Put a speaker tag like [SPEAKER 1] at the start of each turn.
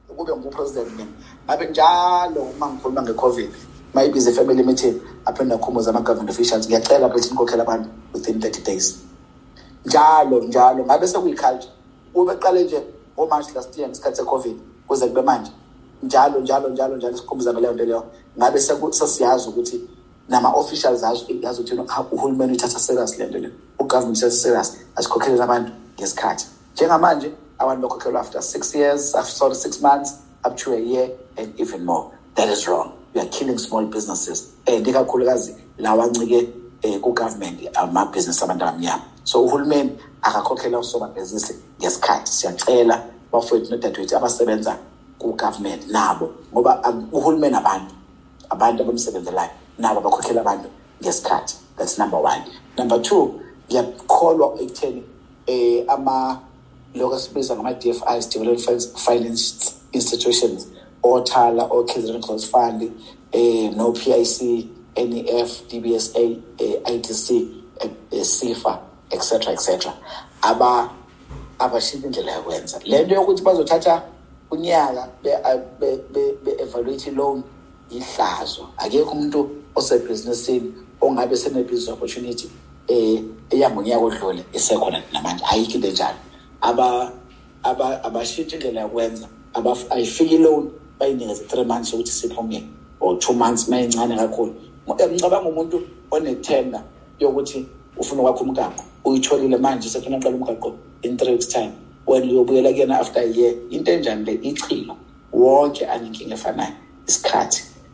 [SPEAKER 1] kube ngupresident mina ngabe njalo uma ngikhuluma ngeCovid mayibize family meeting aphinde akhumuza ama-government officials ngiyacela ukuthi nikhokhele abantu within 30 days njalo ngabe sekuyiculture ube qale nje ngoMarch last year ngesikhathi seCovid kuze kube manje njalo sikhumbuza ngaleyo nto leyo ngabe sesiyazi ukuthi nama-officials yazi ukuthi uhulumeni uthatha serious le nto leyo ugovernment uthatha serious asikhokhelele abantu ngesikhathi njengamanje abantu bakhokhelwa after 6 years after 6 months up to a year and even more. That is wrong. We are killing small businesses ikakhulukazi lawa ncike ku-government ama-business abantu abamnyama. So uhulumeni akakhokhela usomabhizinisi ngesikhathi. Siyacela bafowethu nodadewethu abasebenza ku-government nabo ngoba uhulumeni abantu abamsebenzelayo nabo bakhokhela abantu ngesikhathi. That's number 1. Number 2, ngiyakholwa ekutheni lokho sibiza ngama-DFIs, Development Finance Institutions, Thala, KZN Close Fund, no PIC, NEF, DBSA, ITC, SIFA, etc. Abashintsha indlela yokwenza le nto yokuthi bazothatha unyaka be-evaluate loan ihlazo. Akekho umuntu osebhizinisini ongabe sene-business opportunity eyangonyaka odlule esekhona namanje. Ayikho into enjalo. Abashintsha indlela yokwenza ayifiki loan bayinikeze 3 months ukuthi siphume or 2 months mayincane kakhulu. Ngicabanga umuntu onethenda yokuthi ufuna ukwakha umgaqo uyitholile manje sefuna uqala umgaqo in 3 weeks time when uyobuyela kuyena after a year into enjani le ichilo wonke aninkinga efanayo isikhathi